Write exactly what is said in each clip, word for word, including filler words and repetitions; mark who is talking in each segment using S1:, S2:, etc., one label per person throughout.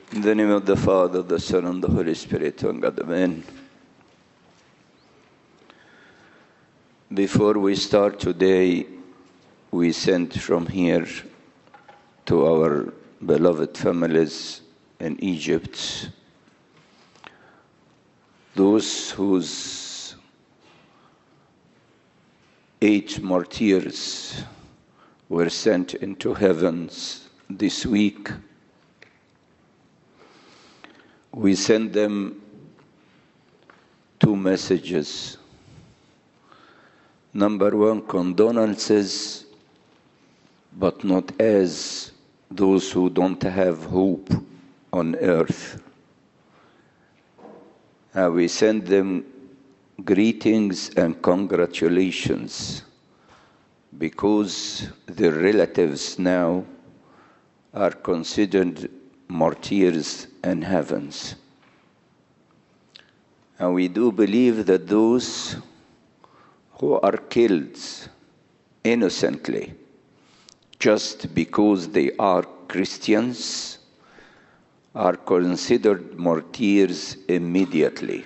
S1: In the name of the Father, the Son, and the Holy Spirit, one God, amen. Before we start today, we sent from here to our beloved families in Egypt, those whose eight martyrs were sent into heavens this week. We send them two messages. Number one, condolences, but not as those who don't have hope on earth. Uh, we send them greetings and congratulations because their relatives now are considered martyrs in heavens. And we do believe that those who are killed innocently just because they are Christians are considered martyrs immediately.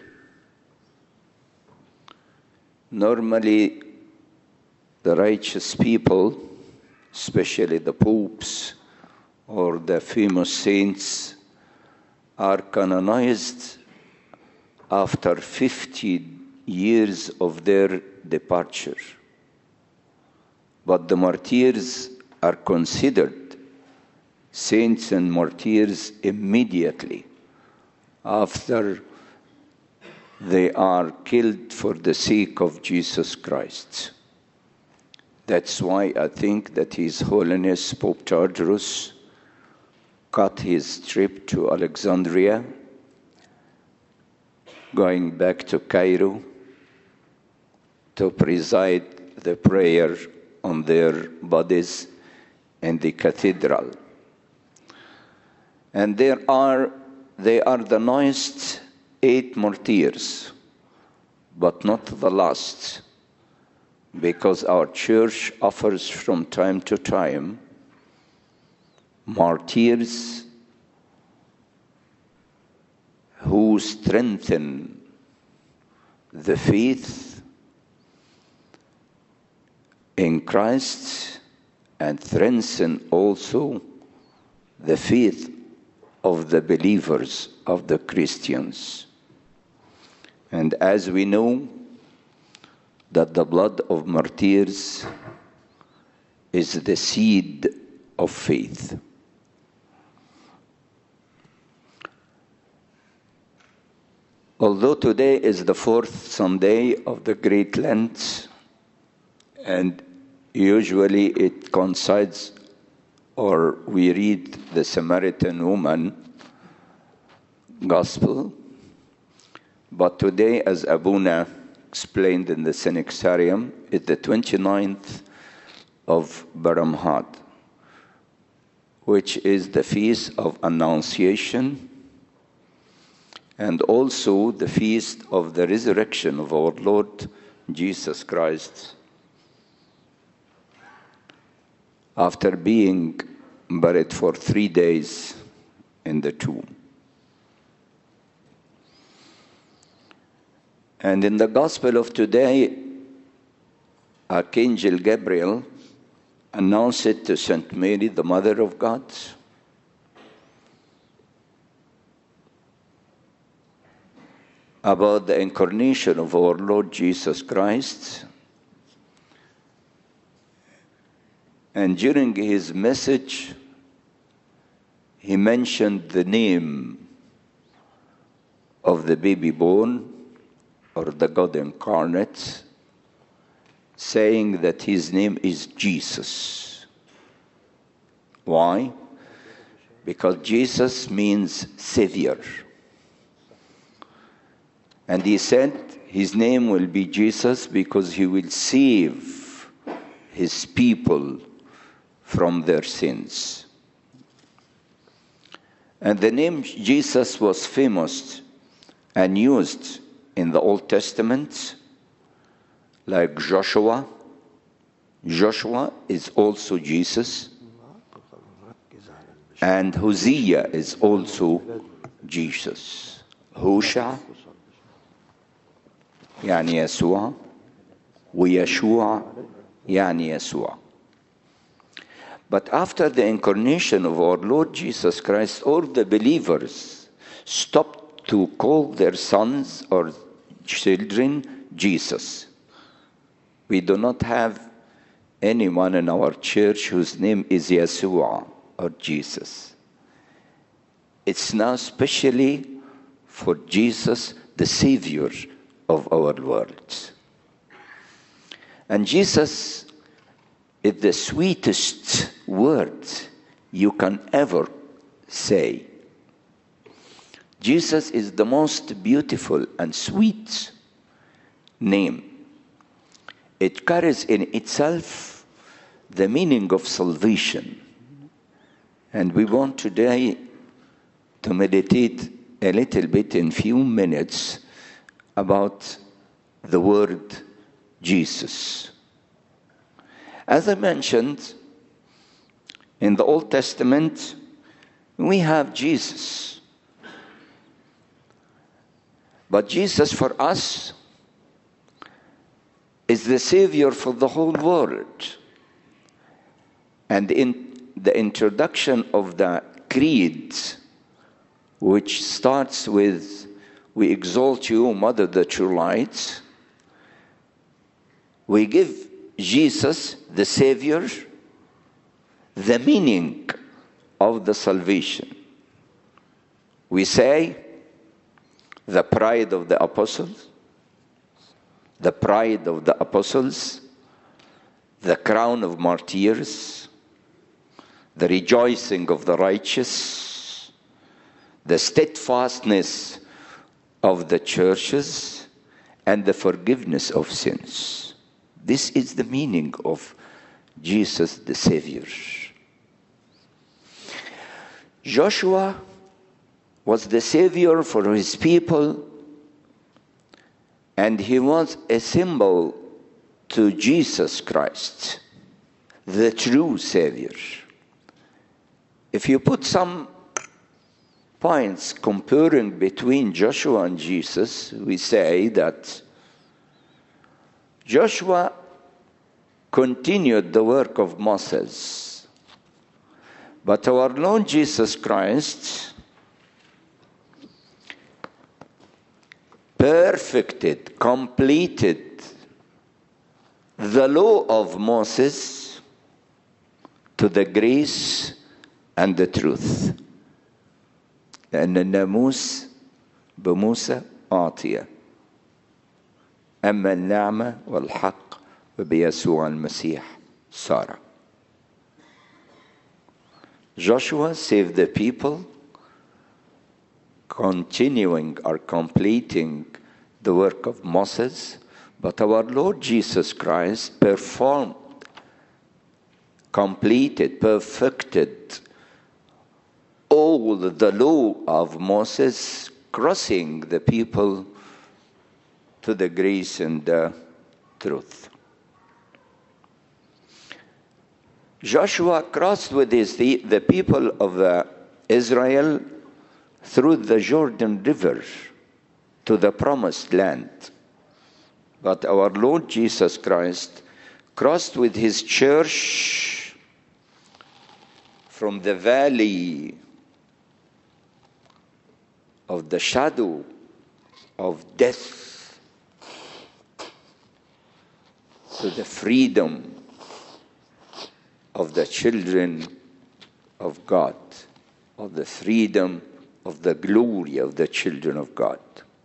S1: Normally, the righteous people, especially the popes or the famous saints, are canonized after fifty years of their departure. But the martyrs are considered saints and martyrs immediately after they are killed for the sake of Jesus Christ. That's why I think that His Holiness Pope Tewodros cut his trip to Alexandria, going back to Cairo to preside the prayer on their bodies in the cathedral. And there are, they are the newest eight martyrs, but not the last, because our church offers from time to time martyrs who strengthen the faith in Christ and strengthen also the faith of the believers, of the Christians. And as we know that the blood of martyrs is the seed of faith. Although today is the fourth Sunday of the Great Lent, and usually it coincides, or we read the Samaritan woman gospel, but today, as Abuna explained in the Synaxarium, is the twenty-ninth of Baramhat, which is the feast of Annunciation, and also the feast of the resurrection of our Lord Jesus Christ, after being buried for three days in the tomb. And in the gospel of today, Archangel Gabriel announced it to Saint Mary, the Mother of God, about the incarnation of our Lord Jesus Christ. And during his message, he mentioned the name of the baby born, or the God incarnate, saying that his name is Jesus. Why? Because Jesus means Savior. And he said his name will be Jesus because he will save his people from their sins. And the name Jesus was famous and used in the Old Testament, like Joshua. Joshua is also Jesus. And Hosea is also Jesus. هوشع يعني يسوع ويشوع يعني يسوع. But after the incarnation of our Lord Jesus Christ, all the believers stopped to call their sons or children Jesus. We do not have anyone in our church whose name is Yeshua or Jesus. It's now specially for Jesus, the Savior of our world. And Jesus is the sweetest word you can ever say. Jesus is the most beautiful and sweet name. It carries in itself the meaning of salvation. And we want today to meditate a little bit in few minutes about the word Jesus. As I mentioned, in the Old Testament, we have Jesus. But Jesus for us is the Savior for the whole world. And in the introduction of the creed, which starts with, "We exalt you, Mother, the true light," we give Jesus, the Savior, the meaning of the salvation. We say, the pride of the apostles, the pride of the apostles, the crown of martyrs, the rejoicing of the righteous, the steadfastness of the churches, and the forgiveness of sins. This is the meaning of Jesus the Savior. Joshua was the Savior for his people, and he was a symbol to Jesus Christ, the true Savior. If you put some points comparing between Joshua and Jesus, we say that Joshua continued the work of Moses, but our Lord Jesus Christ perfected, completed the law of Moses to the grace and the truth. لأن الناموس بموسى أعطي، أما النعمة والحق بيسوع المسيح صار. Joshua saved the people, continuing or completing the work of Moses, but our Lord Jesus Christ performed, completed, perfected all the law of Moses, crossing the people to the grace and the truth. Joshua crossed with his, the, the people of uh, Israel through the Jordan River to the promised land. But our Lord Jesus Christ crossed with his church from the valley of the shadow of death to the freedom of the children of God, of the freedom of the glory of the children of God.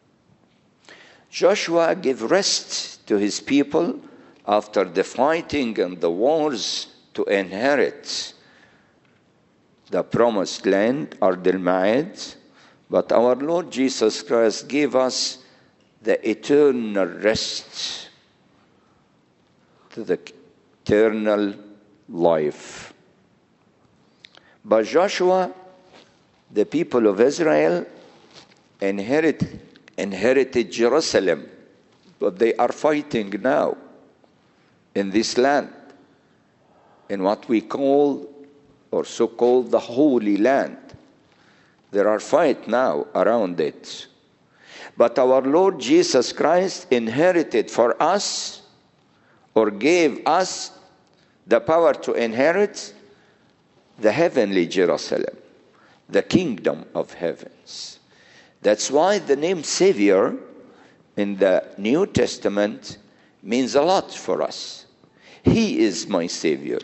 S1: Joshua gave rest to his people after the fighting and the wars to inherit the promised land, Ard al-Ma'ad, but our Lord Jesus Christ gave us the eternal rest to the eternal life. But Joshua, the people of Israel, inherited, inherited Jerusalem, but they are fighting now in this land, in what we call or so-called the Holy Land. There are fights now around it. But our Lord Jesus Christ inherited for us, or gave us the power to inherit the heavenly Jerusalem, the kingdom of heavens. That's why the name Savior in the New Testament means a lot for us. He is my Savior.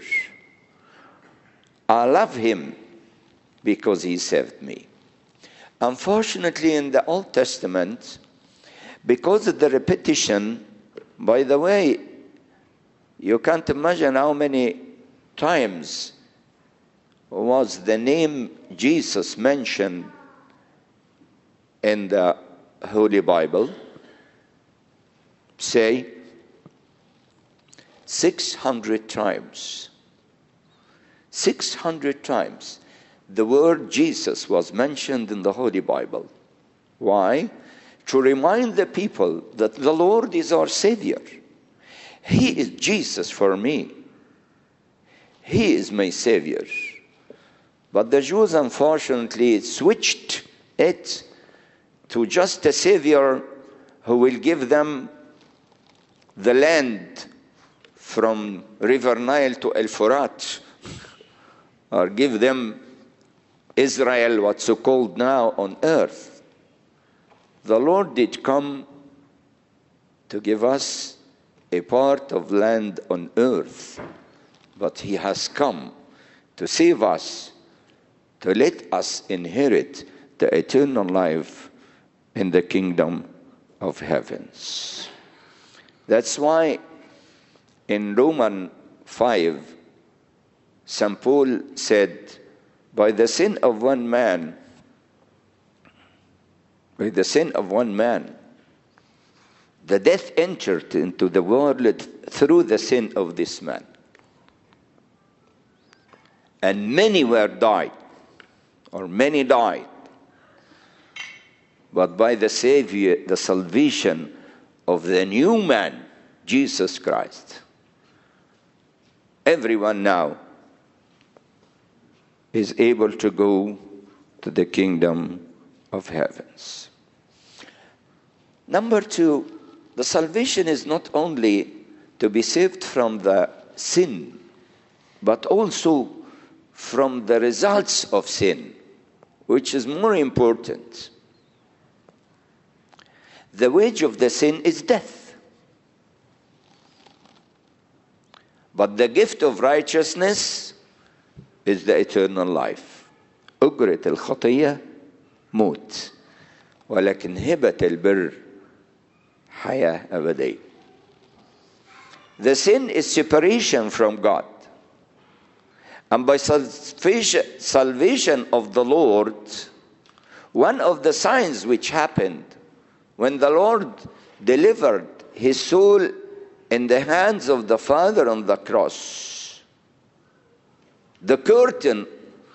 S1: I love him because he saved me. Unfortunately, in the Old Testament, because of the repetition, by the way, you can't imagine how many times was the name Jesus mentioned in the Holy Bible. Say, six hundred times. six hundred times the word Jesus was mentioned in the Holy Bible. Why? To remind the people that the Lord is our Savior. He is Jesus for me. He is my Savior. But the Jews, unfortunately, switched it to just a Savior who will give them the land from River Nile to El-Furat, or give them Israel, what's so called now on earth. The Lord did come to give us a part of land on earth, but he has come to save us, to let us inherit the eternal life in the kingdom of heavens. That's why in Romans five, Saint Paul said, by the sin of one man, by the sin of one man, the death entered into the world through the sin of this man. And many were died, or many died. But by the Savior, the salvation of the new man, Jesus Christ, everyone now is able to go to the kingdom of heavens. Number two, the salvation is not only to be saved from the sin, but also from the results of sin, which is more important. The wage of the sin is death. But the gift of righteousness is the eternal life. أجرة الخطية موت، ولكن هبة البر حياة أبدية. The sin is separation from God. And by salvation of the Lord, one of the signs which happened when the Lord delivered his soul in the hands of the Father on the cross, the curtain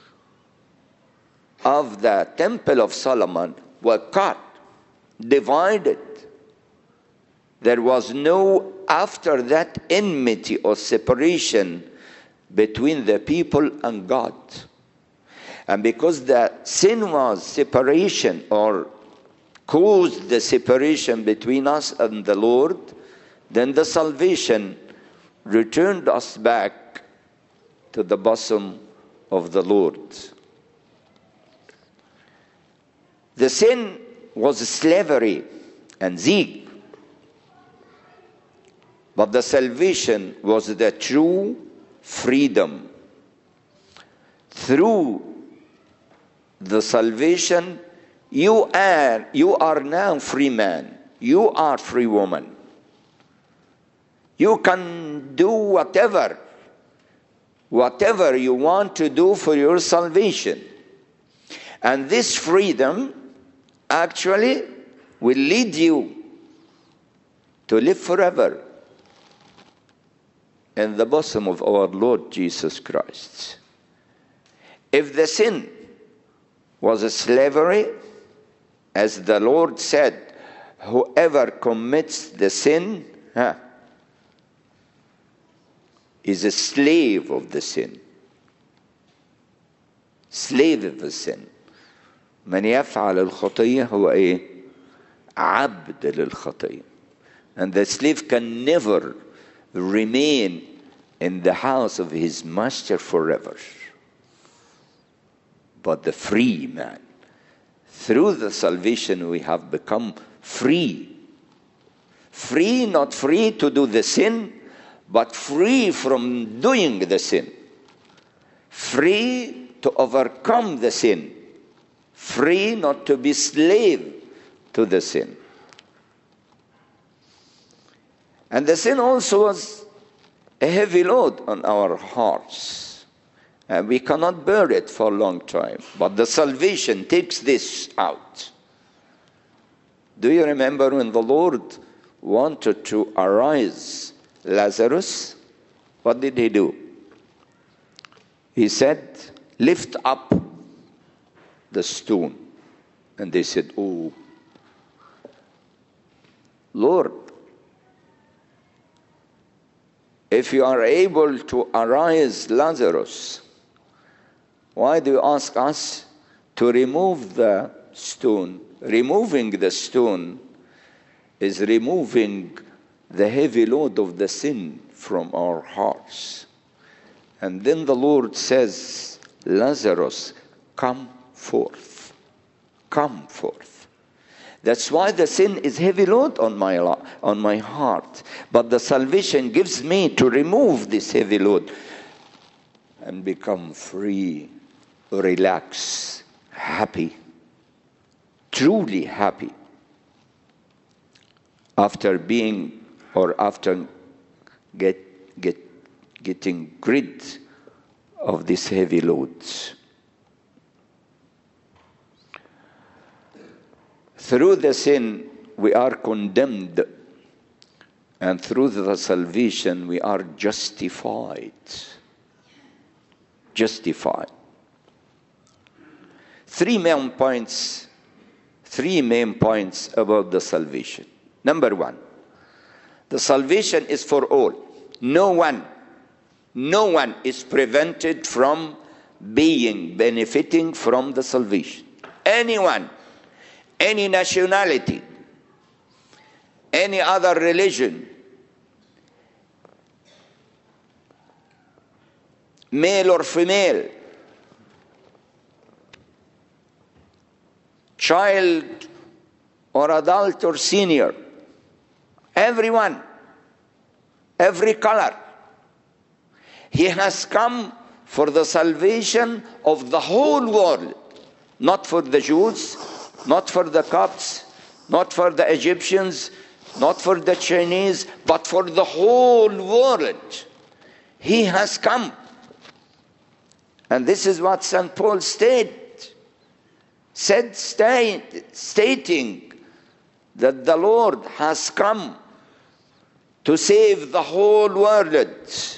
S1: of the Temple of Solomon was cut, divided. There was no, after that, enmity or separation between the people and God. And because the sin was separation, or caused the separation between us and the Lord, then the salvation returned us back to the bosom of the Lord. The sin was slavery and zeal, but the salvation was the true freedom. Through the salvation, you are, you are now free man. You are free woman. You can do whatever, whatever you want to do for your salvation. And this freedom actually will lead you to live forever in the bosom of our Lord Jesus Christ. If the sin was a slavery, as the Lord said, whoever commits the sin huh, is a slave of the sin. slave of the sin. من يفعل الخطية هو إيه؟ عبد للخطية. And the slave can never remain in the house of his master forever. But the free man, through the salvation we have become free. Free, not free to do the sin, but free from doing the sin. Free to overcome the sin. Free not to be slave to the sin. And the sin also was a heavy load on our hearts. And we cannot bear it for a long time. But the salvation takes this out. Do you remember when the Lord wanted to arise Lazarus? What did he do? He said, lift up the stone. And they said, oh, Lord, if you are able to arise Lazarus, why do you ask us to remove the stone? Removing the stone is removing the heavy load of the sin from our hearts. And then the Lord says, Lazarus, come forth. Come forth. That's why the sin is heavy load on my on my heart. But the salvation gives me to remove this heavy load and become free, relax, happy, truly happy. After being or after get get getting rid of these heavy loads. Through the sin, we are condemned, and through the salvation, we are justified. Justified. Three main points, three main points about the salvation. Number one, the salvation is for all. No one, no one is prevented from being, benefiting from the salvation. Anyone. Any nationality, any other religion, male or female, child or adult or senior, everyone, every color. He has come for the salvation of the whole world, not for the Jews, not for the Copts, not for the Egyptians, not for the Chinese, but for the whole world. He has come. And this is what Saint Paul stated, said, state, stating that the Lord has come to save the whole world.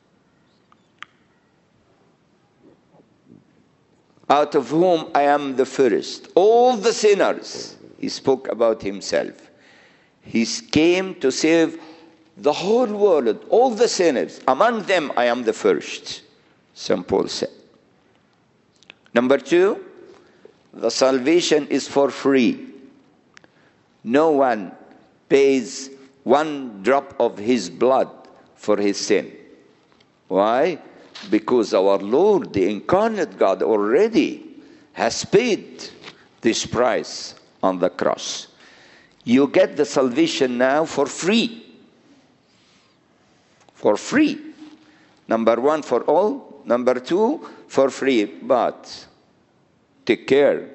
S1: Out of whom I am the first. All the sinners, he spoke about himself. He came to save the whole world, all the sinners. Among them, I am the first, Saint Paul said. Number two, the salvation is for free. No one pays one drop of his blood for his sin. Why? Because our Lord, the incarnate God, already has paid this price on the cross. You get the salvation now for free. For free. Number one, for all. Number two, for free. But take care.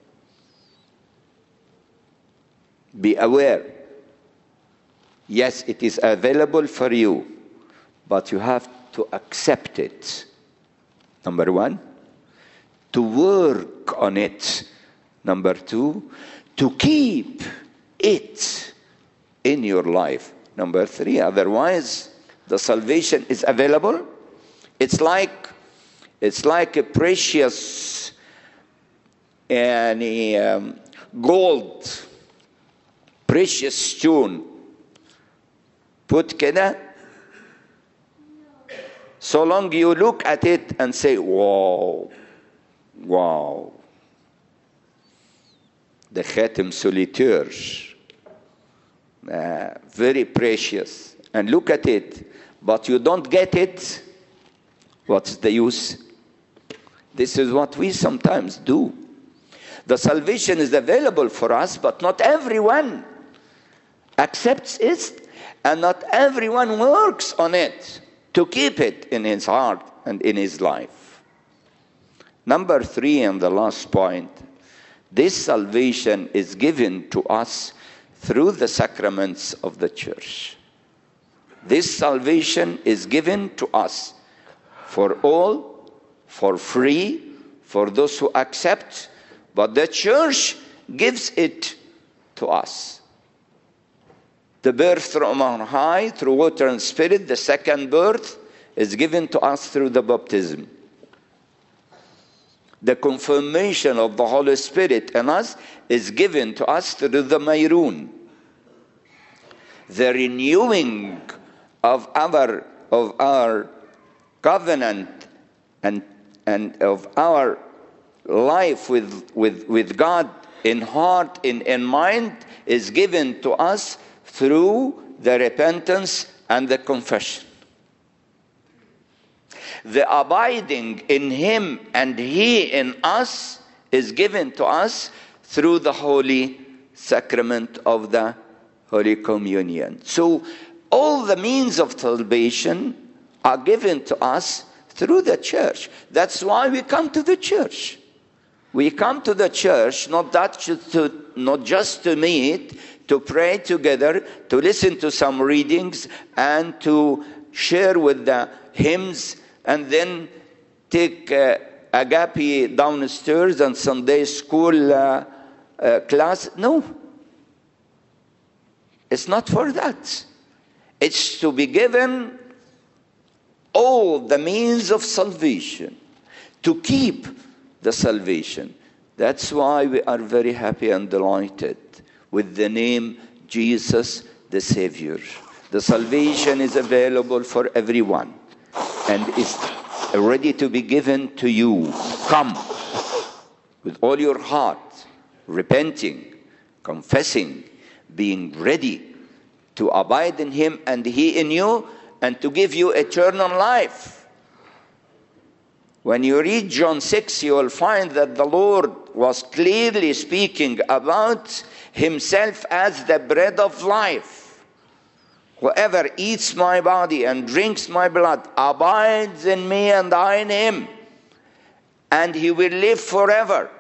S1: Be aware. Yes, it is available for you, but you have to accept it. Number one, to work on it. Number two, to keep it in your life. Number three, otherwise the salvation is available. It's like it's like a precious and um, gold, precious stone. Put كده. So long you look at it and say, wow, Wow. The Khatem Solitaire. Uh, very precious. And look at it. But you don't get it. What's the use? This is what we sometimes do. The salvation is available for us, but not everyone accepts it, and not everyone works on it to keep it in his heart and in his life. Number three, and the last point, this salvation is given to us through the sacraments of the church. This salvation is given to us for all, for free, for those who accept, but the church gives it to us. The birth from on high through water and spirit, the second birth, is given to us through the baptism. The confirmation of the Holy Spirit in us is given to us through the Mayrun. The renewing of our of our covenant and and of our life with with with God in heart, in, in mind, is given to us through the repentance and the confession. The abiding in Him and He in us is given to us through the holy sacrament of the Holy Communion. So all the means of salvation are given to us through the church. That's why we come to the church. We come to the church not that to, not just to meet, to pray together, to listen to some readings, and to share with the hymns, and then take uh, agape downstairs and Sunday school uh, uh, class. No. It's not for that. It's to be given all the means of salvation, to keep the salvation. That's why we are very happy and delighted with the name Jesus the Savior. The salvation is available for everyone and is ready to be given to you. Come with all your heart, repenting, confessing, being ready to abide in Him and He in you, and to give you eternal life. When you read John six, you will find that the Lord was clearly speaking about Himself as the bread of life. Whoever eats my body and drinks my blood abides in me and I in him, and he will live forever,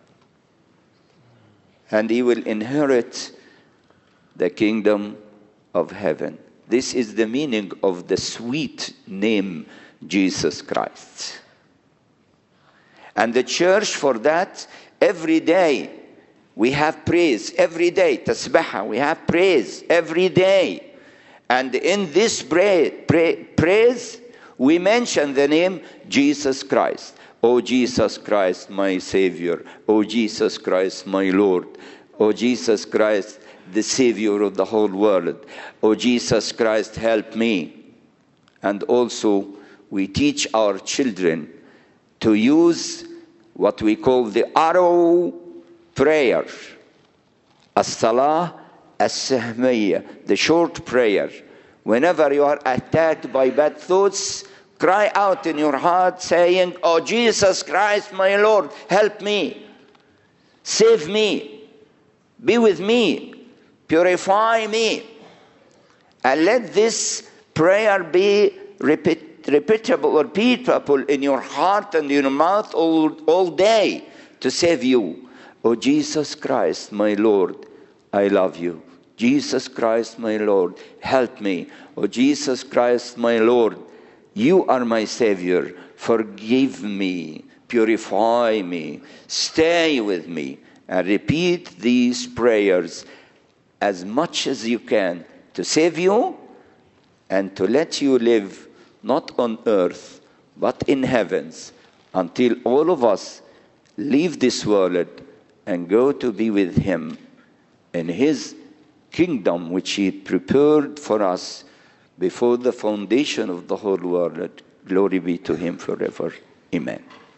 S1: and he will inherit the kingdom of heaven. This is the meaning of the sweet name Jesus Christ. And the church, for that, every day we have praise. Every day, tasbihah, we have praise every day. And in this pray, pray, praise, we mention the name Jesus Christ. Oh Jesus Christ, my Savior. Oh Jesus Christ, my Lord. Oh Jesus Christ, the Savior of the whole world. Oh Jesus Christ, help me. And also, we teach our children to use what we call the arrow prayer. As-salah as-sahmiyya, the short prayer. Whenever you are attacked by bad thoughts, cry out in your heart saying, oh Jesus Christ, my Lord, help me. Save me. Be with me. Purify me. And let this prayer be repeat, repeatable, repeatable in your heart and in your mouth all, all day to save you. Oh Jesus Christ, my Lord, I love you. Jesus Christ, my Lord, help me. Oh Jesus Christ, my Lord, you are my Savior. Forgive me, purify me, stay with me. And repeat these prayers as much as you can to save you and to let you live not on earth but in heavens until all of us leave this world and go to be with Him in His kingdom which He prepared for us before the foundation of the whole world. Glory be to Him forever. Amen.